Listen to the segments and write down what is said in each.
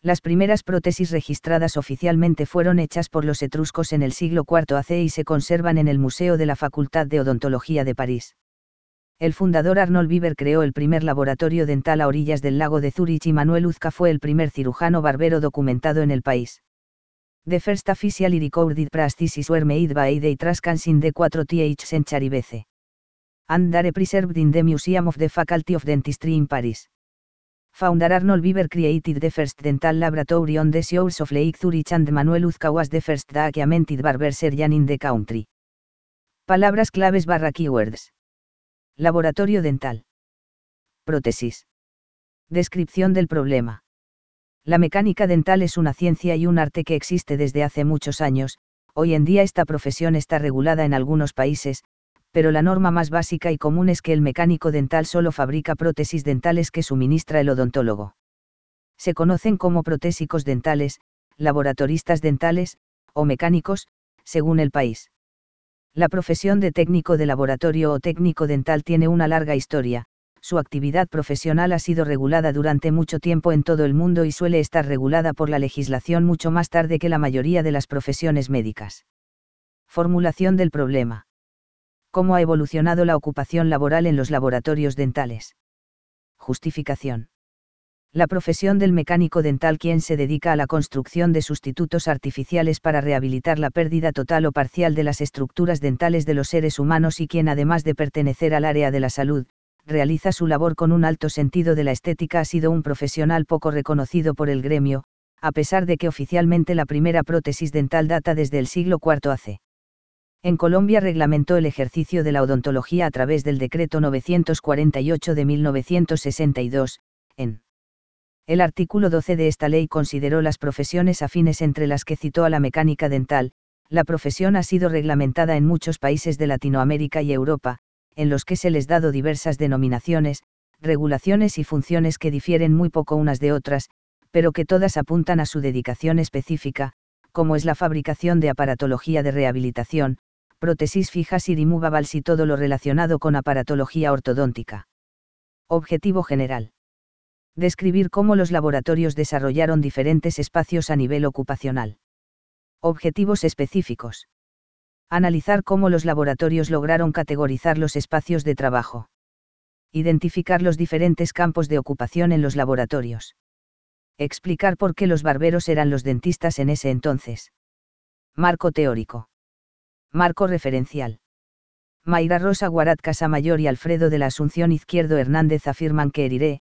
Las primeras prótesis registradas oficialmente fueron hechas por los etruscos en el siglo IV AC y se conservan en el Museo de la Facultad de Odontología de París. El fundador Arnold Biber creó el primer laboratorio dental a orillas del lago de Zúrich y Manuel Uzca fue el primer cirujano barbero documentado en el país. The first officially recorded practices were made by the Etruscans in the 4th century BC. And are preserved in the Museum of the Faculty of Dentistry in Paris. Founder Arnold Biber created the first dental laboratory on the shores of Lake Zurich and Manuel Uzca was the first documented barber surgeon in the country. Palabras claves / keywords. Laboratorio dental. Prótesis. Descripción del problema. La mecánica dental es una ciencia y un arte que existe desde hace muchos años. Hoy en día esta profesión está regulada en algunos países, pero la norma más básica y común es que el mecánico dental solo fabrica prótesis dentales que suministra el odontólogo. Se conocen como protésicos dentales, laboratoristas dentales, o mecánicos, según el país. La profesión de técnico de laboratorio o técnico dental tiene una larga historia. Su actividad profesional ha sido regulada durante mucho tiempo en todo el mundo y suele estar regulada por la legislación mucho más tarde que la mayoría de las profesiones médicas. Formulación del problema. ¿Cómo ha evolucionado la ocupación laboral en los laboratorios dentales? Justificación. La profesión del mecánico dental, quien se dedica a la construcción de sustitutos artificiales para rehabilitar la pérdida total o parcial de las estructuras dentales de los seres humanos y quien además de pertenecer al área de la salud, realiza su labor con un alto sentido de la estética, ha sido un profesional poco reconocido por el gremio, a pesar de que oficialmente la primera prótesis dental data desde el siglo IV AC. En Colombia reglamentó el ejercicio de la odontología a través del Decreto 948 de 1962, en el artículo 12 de esta ley consideró las profesiones afines entre las que citó a la mecánica dental. La profesión ha sido reglamentada en muchos países de Latinoamérica y Europa, en los que se les dado diversas denominaciones, regulaciones y funciones que difieren muy poco unas de otras, pero que todas apuntan a su dedicación específica, como es la fabricación de aparatología de rehabilitación, prótesis fijas y removables y todo lo relacionado con aparatología ortodóntica. Objetivo general. Describir cómo los laboratorios desarrollaron diferentes espacios a nivel ocupacional. Objetivos específicos. Analizar cómo los laboratorios lograron categorizar los espacios de trabajo. Identificar los diferentes campos de ocupación en los laboratorios. Explicar por qué los barberos eran los dentistas en ese entonces. Marco teórico. Marco referencial. Mayra Rosa Guarat Casamayor y Alfredo de la Asunción Izquierdo Hernández afirman que Eriré,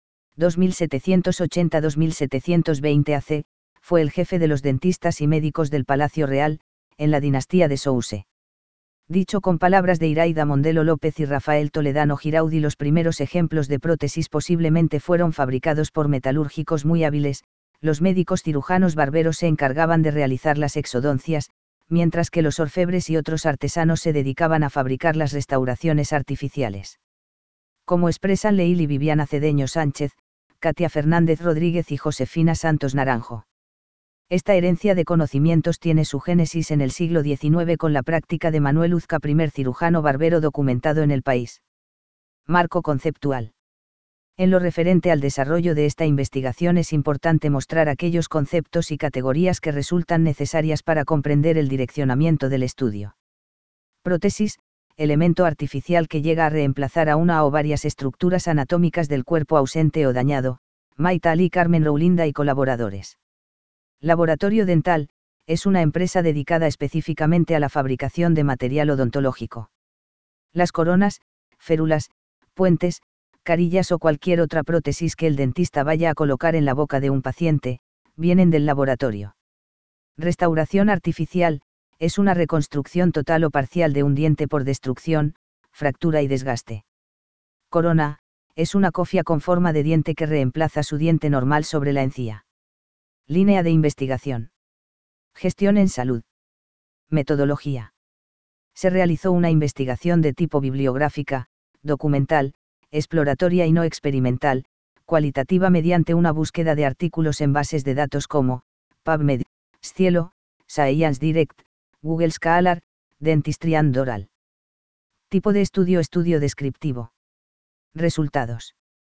2780-2720 AC, fue el jefe de los dentistas y médicos del Palacio Real, en la dinastía de Souse. Dicho con palabras de Iraida Mondelo López y Rafael Toledano Giraudi, los primeros ejemplos de prótesis posiblemente fueron fabricados por metalúrgicos muy hábiles. Los médicos cirujanos barberos se encargaban de realizar las exodoncias, mientras que los orfebres y otros artesanos se dedicaban a fabricar las restauraciones artificiales. Como expresan Leil y Viviana Cedeño Sánchez, Katia Fernández Rodríguez y Josefina Santos Naranjo. Esta herencia de conocimientos tiene su génesis en el siglo XIX con la práctica de Manuel Uzca, primer cirujano barbero documentado en el país. Marco conceptual. En lo referente al desarrollo de esta investigación es importante mostrar aquellos conceptos y categorías que resultan necesarias para comprender el direccionamiento del estudio. Prótesis, elemento artificial que llega a reemplazar a una o varias estructuras anatómicas del cuerpo ausente o dañado. Maita Ali, Carmen Roulinda y colaboradores. Laboratorio Dental, es una empresa dedicada específicamente a la fabricación de material odontológico. Las coronas, férulas, puentes, carillas o cualquier otra prótesis que el dentista vaya a colocar en la boca de un paciente, vienen del laboratorio. Restauración artificial, es una reconstrucción total o parcial de un diente por destrucción, fractura y desgaste. Corona, es una cofia con forma de diente que reemplaza su diente normal sobre la encía. Línea de investigación. Gestión en salud. Metodología. Se realizó una investigación de tipo bibliográfica, documental, exploratoria y no experimental, cualitativa mediante una búsqueda de artículos en bases de datos como PubMed, Scielo, Science Direct, Google Scholar, Dentistry and Oral. Tipo de estudio: estudio descriptivo. Resultados.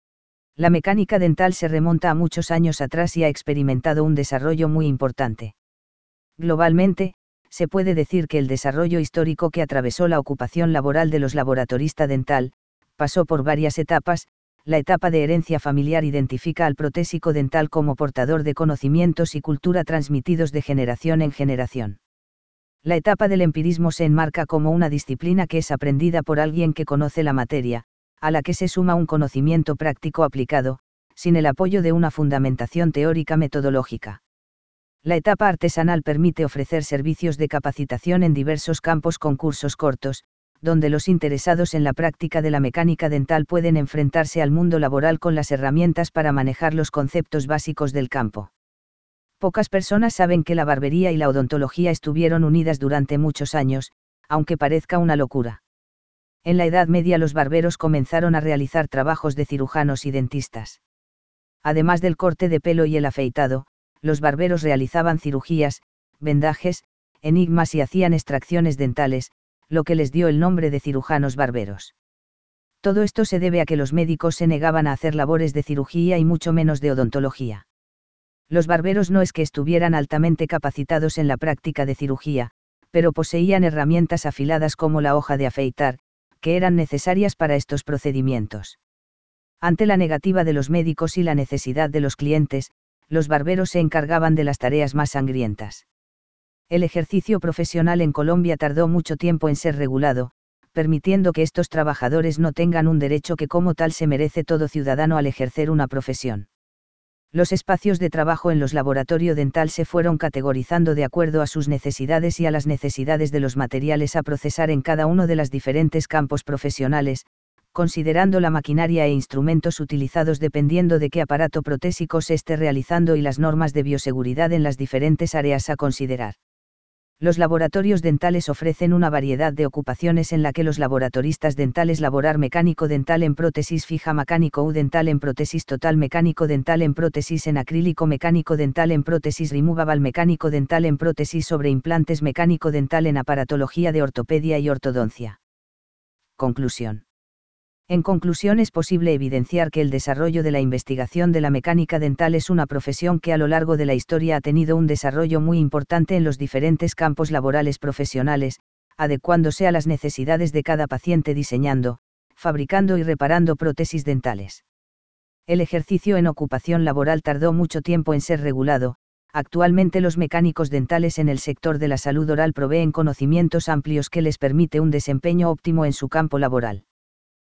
La mecánica dental se remonta a muchos años atrás y ha experimentado un desarrollo muy importante. Globalmente, se puede decir que el desarrollo histórico que atravesó la ocupación laboral de los laboratorista dental, pasó por varias etapas. La etapa de herencia familiar identifica al protésico dental como portador de conocimientos y cultura transmitidos de generación en generación. La etapa del empirismo se enmarca como una disciplina que es aprendida por alguien que conoce la materia, a la que se suma un conocimiento práctico aplicado, sin el apoyo de una fundamentación teórica metodológica. La etapa artesanal permite ofrecer servicios de capacitación en diversos campos con cursos cortos, donde los interesados en la práctica de la mecánica dental pueden enfrentarse al mundo laboral con las herramientas para manejar los conceptos básicos del campo. Pocas personas saben que la barbería y la odontología estuvieron unidas durante muchos años, aunque parezca una locura. En la Edad Media los barberos comenzaron a realizar trabajos de cirujanos y dentistas. Además del corte de pelo y el afeitado, los barberos realizaban cirugías, vendajes, enigmas y hacían extracciones dentales, lo que les dio el nombre de cirujanos barberos. Todo esto se debe a que los médicos se negaban a hacer labores de cirugía y mucho menos de odontología. Los barberos no es que estuvieran altamente capacitados en la práctica de cirugía, pero poseían herramientas afiladas como la hoja de afeitar, que eran necesarias para estos procedimientos. Ante la negativa de los médicos y la necesidad de los clientes, los barberos se encargaban de las tareas más sangrientas. El ejercicio profesional en Colombia tardó mucho tiempo en ser regulado, permitiendo que estos trabajadores no tengan un derecho que como tal se merece todo ciudadano al ejercer una profesión. Los espacios de trabajo en los laboratorios dental se fueron categorizando de acuerdo a sus necesidades y a las necesidades de los materiales a procesar en cada uno de los diferentes campos profesionales, considerando la maquinaria e instrumentos utilizados dependiendo de qué aparato protésico se esté realizando y las normas de bioseguridad en las diferentes áreas a considerar. Los laboratorios dentales ofrecen una variedad de ocupaciones en la que los laboratoristas dentales laborar mecánico dental en prótesis fija mecánico U dental en prótesis total mecánico dental en prótesis en acrílico mecánico dental en prótesis removable mecánico dental en prótesis sobre implantes mecánico dental en aparatología de ortopedia y ortodoncia. Conclusión. En conclusión, es posible evidenciar que el desarrollo de la investigación de la mecánica dental es una profesión que a lo largo de la historia ha tenido un desarrollo muy importante en los diferentes campos laborales profesionales, adecuándose a las necesidades de cada paciente diseñando, fabricando y reparando prótesis dentales. El ejercicio en ocupación laboral tardó mucho tiempo en ser regulado. Actualmente los mecánicos dentales en el sector de la salud oral proveen conocimientos amplios que les permite un desempeño óptimo en su campo laboral.